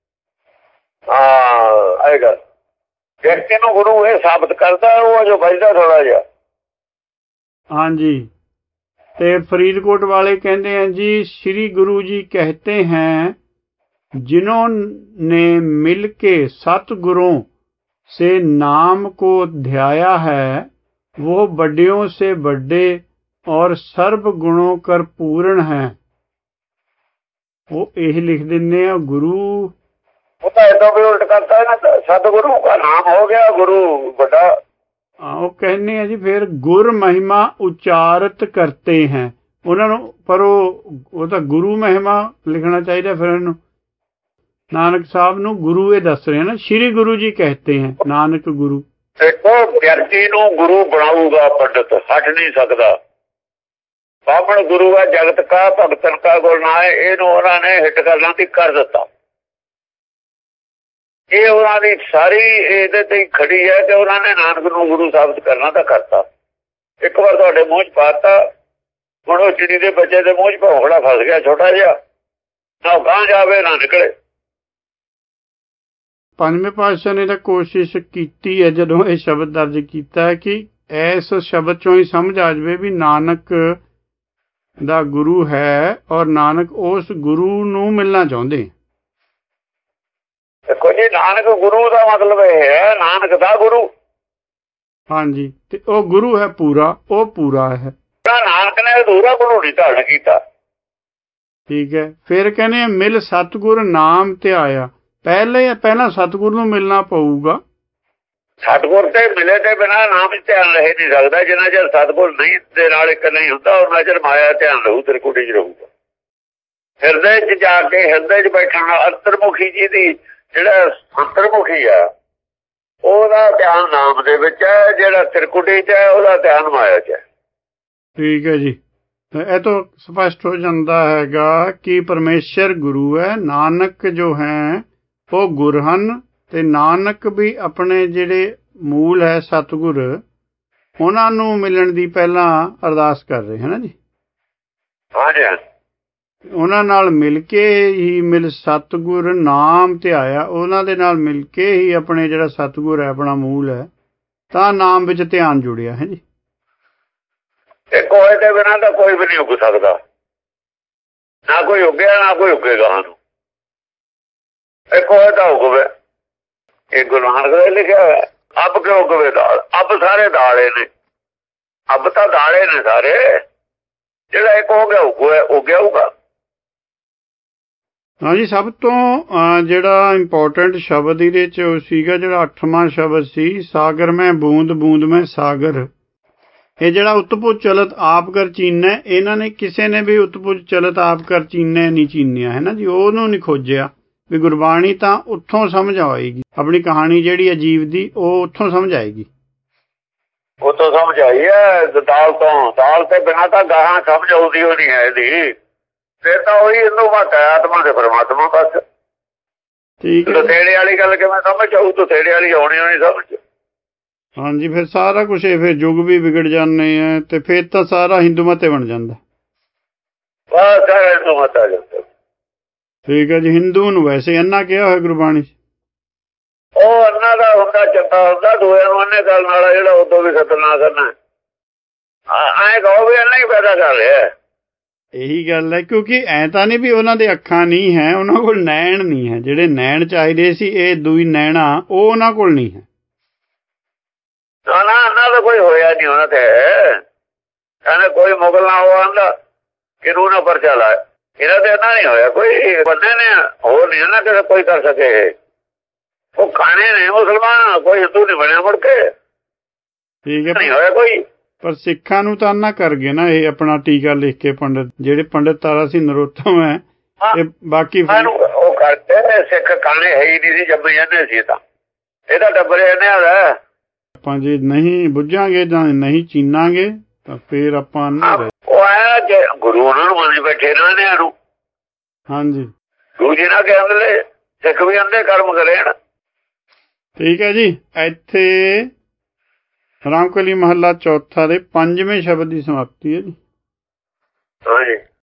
ਹਾਂ, ਇਹ ਗੱਲ ਵਿਅਕਤੀ ਨੂੰ ਗੁਰੂ ਇਹ ਸਾਬਤ ਕਰਦਾ, ਉਹ ਜੋ ਬਚਦਾ ਥੋੜਾ ਜਿਹਾ। ਹਾਂਜੀ, ਤੇ ਫਰੀਦਕੋਟ ਵਾਲੇ ਕਹਿੰਦੇ हैं जी, श्री गुरु जी कहते हैं जिन्होंने मिल के सतगुरों से नाम को ध्याया है वो बड़ियों से बड़े और सर्व गुणों कर पूर्ण है। वो यही लिख देने हैं गुरु वो तो ऐसा भी उल्ट करता है ना, सतगुरु का नाम हो गया गुरु बड़ा। ਉਹ ਕਹਿੰਦੇ ਆ ਜੀ, ਫਿਰ ਗੁਰ ਮਹਿਮਾ ਉਚਾਰਤ ਕਰਤੇ ਹੈ ਉਹਨਾਂ ਨੂੰ, ਪਰ ਉਹ ਉਹ ਤਾਂ ਗੁਰੂ ਮਹਿਮਾ ਲਿਖਣਾ ਚਾਹੀਦਾ। ਫਿਰ ਇਹਨੂੰ ਨਾਨਕ ਸਾਹਿਬ ਨੂੰ ਗੁਰੂ ਇਹ ਦੱਸ ਰਹੇ ਨਾ, ਸ਼੍ਰੀ ਗੁਰੂ ਜੀ ਕਹਤੇ ਹੈ ਨਾਨਕ ਗੁਰੂ। ਦੇਖੋ, ਵਿਅਕਤੀ ਨੂੰ ਗੁਰੂ ਬਣਾਊਗਾ ਪੰਡਤ, ਹਟ ਨਹੀਂ ਸਕਦਾ। ਬਾਹਮਣ ਗੁਰੂ ਹੈ ਜਗਤ ਕਾ, ਭਗਤਨ ਕਾ ਗੁਰ ਨਾਏ। ਇਹਨੂੰ ਉਹਨਾਂ ਨੇ ਹਿੱਟ ਕਰਨਾ ਦੀ ਕਰ ਦਿੱਤਾ। ਇਹ ਉਹਨਾਂ ਦੀ ਸਾਰੀ ਇਹਦੇ ਤੇ ਖੜੀ ਹੈ ਕਿ ਉਹਨਾਂ ਨੇ ਨਾਨਕ ਨੂੰ ਗੁਰੂ ਸਾਬਤ ਕਰਨਾ ਤਾਂ ਕਰਤਾ। ਇੱਕ ਵਾਰ ਤੁਹਾਡੇ ਮੂੰਹ 'ਚ ਪਾਤਾ, ਹੁਣ ਉਹ ਚਿੜੀ ਦੇ ਬੱਚੇ ਦੇ ਮੂੰਹ 'ਚ ਭੌਂਕੜਾ ਫਸ ਗਿਆ ਛੋਟਾ ਜਿਹਾ, ਨਾ ਗਾਂ ਜਾਵੇ ਨਾ ਨਿਕਲੇ। ਪੰਜਵੇਂ ਪਾਤਸ਼ਾਹ ਨੇ ਤਾਂ ਕੋਸ਼ਿਸ਼ ਕੀਤੀ ਹੈ ਜਦੋਂ ਇਹ ਸ਼ਬਦ ਦਰਜ ਕੀਤਾ ਹੈ ਕਿ ਇਸ ਸ਼ਬਦ ਚੋਂ ਹੀ ਸਮਝ ਆ ਜਾਵੇ ਵੀ ਨਾਨਕ ਦਾ ਗੁਰੂ ਹੈ ਔਰ ਨਾਨਕ ਉਸ ਗੁਰੂ ਨੂੰ ਮਿਲਣਾ ਚਾਹੁੰਦੇ। ਦੇਖੋ ਜੀ, ਨਾਨਕ ਗੁਰੂ ਦਾ ਮਤਲਬ ਇਹ ਹੈ ਨਾਨਕ ਦਾ ਗੁਰੂ। ਹਾਂਜੀ, ਤੇ ਉਹ ਗੁਰੂ ਹੈ ਪੂਰਾ, ਉਹ ਪੂਰਾ ਹੈ। ਨਾਨਕ ਨੇ ਅਧੂਰਾ ਗੁਰੂ ਨਹੀਂ ਧਾਰਨ ਕੀਤਾ। ਠੀਕ ਹੈ, ਫਿਰ ਕਹਿੰਦੇ ਮਿਲ ਸਤਿਗੁਰ ਨਾਮ ਤੇ ਆਇਆ। ਪਹਿਲੇ ਪਹਿਲਾਂ ਸਤਿਗੁਰ ਨੂੰ ਮਿਲਣਾ ਪਊਗਾ। ਸਤਿਗੁਰ ਤੇ ਮਿਲੇ ਤੇ ਬਿਨਾਂ ਨਾਮ ਧਿਆਨ ਰਹਿ ਨਹੀਂ ਸਕਦਾ। ਜਿੰਨਾ ਚਿਰ ਸਤਿਗੁਰ ਨਹੀਂ ਦੇ ਨਾਲ ਇੱਕ ਨਹੀਂ ਹੁੰਦਾ, ਉਹਨਾਂ ਚਿਰ ਮਾਇਆ ਧਿਆਨ ਰਹੂ, ਤ੍ਰਿਕੁਟੀ 'ਚ ਰਹੂਗਾ। ਹਿਰਦੇ 'ਚ ਜਾ ਕੇ ਹਿਰਦੇ 'ਚ ਬੈਠਣ ਅੰਤਰਮੁਖੀ ਜੀ ਦੀ, ਜਿਹੜਾ ਅੰਤਰਮੁਖੀ ਆ ਉਹਦਾ ਧਿਆਨ ਨਾਮ ਦੇ ਵਿੱਚ ਹੈ, ਜਿਹੜਾ ਤ੍ਰਿਕੁਟੀ 'ਚ ਹੈ ਉਹਦਾ ਧਿਆਨ ਮਾਇਆ 'ਚ ਹੈ। ਠੀਕ ਹੈ ਜੀ, ਇਹ ਤੋਂ ਸਪਸ਼ਟ ਹੋ ਜਾਂਦਾ ਹੈਗਾ ਕਿ ਪਰਮੇਸ਼ਰ ਗੁਰੂ ਹੈ, ਨਾਨਕ ਜੋ ਹੈ ਉਹ ਗੁਰ ਹਨ, ਤੇ ਨਾਨਕ ਵੀ ਆਪਣੇ ਜਿਹੜੇ ਮੂਲ ਹੈ ਸਤਿਗੁਰ, ਉਹਨਾਂ ਨੂੰ ਮਿਲਣ ਦੀ ਪਹਿਲਾਂ ਅਰਦਾਸ ਕਰ ਰਹੇ ਹੈ ਜੀ। ਹਾਂਜੀ, ਉਹਨਾਂ ਨਾਲ ਮਿਲ ਕੇ ਹੀ ਮਿਲ ਸਤਿਗੁਰ ਨਾਮ ਤੇ ਆਇਆ, ਉਹਨਾਂ ਦੇ ਨਾਲ ਮਿਲ ਕੇ ਹੀ ਆਪਣੇ ਜਿਹੜਾ ਸਤਿਗੁਰ ਹੈ ਆਪਣਾ ਮੂਲ ਹੈ, ਤਾਂ ਨਾਮ ਵਿੱਚ ਧਿਆਨ ਜੁੜਿਆ ਹੈ ਜੀ। ਇਹ ਕੋਏ ਦੇ ਬਿਨਾਂ ਤਾਂ ਕੋਈ ਵੀ ਨਹੀਂ ਉੱਗ ਸਕਦਾ, ਨਾ ਕੋਈ ਉੱਗਿਆ ਨਾ ਕੋਈ ਉੱਗੇਗਾ। ਸਾਨੂੰ ਇਹ ਕੋਏ ਤਾਂ ਉੱਗਵੇ, ਇਹ ਗੁਰੂ ਨਾਨਕ ਨੇ ਲਿਖਿਆ ਹੋਇਆ। ਅੱਬ ਕਿਉਂ ਉੱਗਵੇ ਦਾਲ? ਅੱਬ ਸਾਰੇ ਦਾਲੇ ਨੇ, ਅੱਬ ਤਾਂ ਦਾਲੇ ਨੇ ਸਾਰੇ। ਜਿਹੜਾ ਇੱਕ ਹੋ ਗਿਆ ਉੱਗਿਆ ਉੱਗਿਆ ਹੋਊਗਾ। ਹਾਂਜੀ, ਸਭ ਤੋਂ ਜਿਹੜਾ ਇੰਪੋਰਟੈਂਟ ਸ਼ਬਦ ਇਹਦੇ 'ਚ ਉਹ ਸੀਗਾ ਜਿਹੜਾ ਅੱਠਵਾਂ ਸ਼ਬਦ ਸੀ, ਸਾਗਰ ਮੈਂ ਬੂੰਦ ਬੂੰਦ ਮੈਂ ਸਾਗਰ। ਇਹ ਜਿਹੜਾ ਉਤਪੁਤ ਚਲਤ ਆਪ ਕਰ ਚੀਨੈ, ਇਹਨਾਂ ਨੇ ਕਿਸੇ ਨੇ ਵੀ ਉਤਪੁਤ ਚਲਤ ਆਪ ਕਰ ਚੀਨੈ ਨਹੀਂ ਚੀਨਿਆ ਹੈ ਨਾ ਜੀ, ਉਹਨੂੰ ਨਹੀਂ ਖੋਜਿਆ ਵੀ ਗੁਰਬਾਣੀ ਤਾਂ ਉੱਥੋਂ ਸਮਝ ਆਏਗੀ, ਆਪਣੀ ਕਹਾਣੀ ਜਿਹੜੀ ਹੈ ਜੀਵ ਦੀ ਉਹ ਉੱਥੋਂ ਸਮਝ ਆਏਗੀ। ਉੱਥੋਂ ਸਮਝ ਆਈ ਹੈ ਦਾਲ ਤੋਂ, ਦਾਲ ਤੇ ਬਿਨਾਂ ਤਾਂ ਗਾਹਾਂ ਸਮਝ ਆਉਂਦੀ ਹੋਣੀ ਹੈ ਇਹਦੀ। ਫਿਰ ਤਾਂ ਉਹੀ ਇਹਨੂੰ ਮਤ ਹੈ ਆਤਮਾ ਦੇ ਪਰਮਾਤਮਾ ਬਸ। ਠੀਕ ਹੈ, ਤੇੜੇ ਵਾਲੀ ਗੱਲ ਕਿਵੇਂ ਸਮਝ ਆਊ? ਤੂੰ ਤੇੜੇ ਵਾਲੀ ਆਉਣੀ ਹੋਣੀ ਸਮਝ। ਹਾਂਜੀ, ਫਿਰ ਸਾਰਾ ਕੁਛ ਇਹ ਫਿਰ ਯੁੱਗ ਵੀ ਵਿਗੜ ਜਾਂਦੇ ਆ ਤੇ ਫਿਰ ਤਾਂ ਸਾਰਾ ਹਿੰਦੂ ਮਤ ਬਣ ਜਾਂਦਾ। ਬਸ ਸਾਰਾ ਹਿੰਦੂ ਮਤ ਆ ਜਾਂਦਾ। ਠੀਕ ਹੈ ਜੀ। ਹਿੰਦੂ ਨੂੰ ਵੈਸੇ ਅੰਨਾ ਕਿਹਾ ਹੋਇਆ ਗੁਰਬਾਣੀ, ਉਹ ਅੰਨਾ ਦਾ ਹੁੰਦਾ ਚੰਗਾ ਹੁੰਦਾ, ਦੂਏ ਨੂੰ ਅੰਨੇ ਕਰਨ ਵਾਲਾ ਜਿਹੜਾ ਉਦੋਂ ਵੀ ਖਤਰਨਾਕ ਕਰਨਾ। ਐਂ ਕਹੋ ਵੀ ਅੰਨਾ ਹੀ ਪੈਦਾ ਕਰ ਰਿਹਾ। ਇਹੀ ਗੱਲ ਹੈ, ਕਿਉਂਕਿ ਐ ਤਾਂ ਨਹੀਂ ਵੀ ਉਹਨਾਂ ਦੇ ਅੱਖਾਂ ਨਹੀਂ ਹੈ, ਉਹਨਾਂ ਕੋਲ ਨੈਣ ਨਹੀਂ ਹੈ। ਜਿਹੜੇ ਨੈਣ ਚਾਹੀਦੇ ਸੀ ਇਹ ਦੂਈ ਨੈਣਾ ਉਹ ਉਹਨਾਂ ਕੋਲ ਨਹੀਂ ਹੈ। ਨਾ ਨਾ ਇਹਨਾਂ ਦਾ ਕੋਈ ਹੋਇਆ ਨਹੀਂ ਉਹਨਾਂ ਤੇ। ਕਹਿੰਦੇ ਕੋਈ ਮੁਗਲ ਨਾ ਹੋ ਆਂਦਾ ਕਿਹਨੂੰ ਨਾ ਪਰਚਾ ਲਾਇਆ। ਇਹਨਾਂ ਤੇ ਇਹਨਾਂ ਨਹੀਂ ਹੋਇਆ ਕੋਈ। ਬੰਦੇ ਨੇ ਹੋਰ ਨਹੀਂ ਨਾ ਕਿਸੇ ਕੋਈ ਕਰ ਸਕੇ। ਉਹ ਖਾਣੇ ਨੇ ਮੁਸਲਮਾਨ, ਕੋਈ ਹਿੰਦੂ ਨਹੀਂ ਬਣਿਆ ਮੁੜ ਕੇ। ਠੀਕ ਹੈ, ਨਹੀਂ ਹੋਇਆ ਕੋਈ। ਪਰ ਸਿੱਖਾਂ ਨੂੰ ਤਾਂ ਨਾ ਕਰ ਗਏ ਨਾ ਇਹ ਆਪਣਾ ਟੀਕਾ ਲਿਖ ਕੇ ਪੰਡਤ, ਜਿਹੜੇ ਪੰਡਤ ਤਾਰਾ ਸਿੰਘ ਨਰੋਤਮ ਹੈ ਇਹ ਬਾਕੀ ਉਹ ਕਰਦੇ ਸਿੱਖ ਖਾਣੇ ਹੈ ਹੀ ਨਹੀਂ ਸੀ, ਜੰਮੇ ਜਾਂਦੇ ਸੀ। ਤਾਂ ਇਹਦਾ ਟੱਬਰੇ ਇਹਨੇ ਆਦਾ। ਆਪਾਂ ਜੇ ਨਹੀਂ ਬੁੱਝਾਂਗੇ ਜਾਂ ਨਹੀਂ ਚੀਨਾਂਗੇ ਤਾਂ ਫੇਰ ਆਪਾਂ ਉਹ ਆਇਆ ਜੇ ਗੁਰੂ ਉਹਨਾਂ ਨੂੰ ਮੰਨ ਬੈਠੇ ਨਾ ਇਹਨਾਂ ਨੂੰ। ਹਾਂਜੀ, ਗੁਰੂ ਜੀ ਨਾਲ ਕਹਿੰਦੇ ਸਿੱਖ ਵੀ ਆਂਦੇ ਕਰਮ ਕਰੇ। ਠੀਕ ਹੈ ਜੀ। ਇੱਥੇ ਰਾਮਕਲੀ ਮਹੱਲਾ ਚੌਥਾ ਦੇ ਪੰਜਵੇਂ ਸ਼ਬਦ ਦੀ ਸਮਾਪਤੀ ਹੈ ਜੀ। ਹਾਂਜੀ।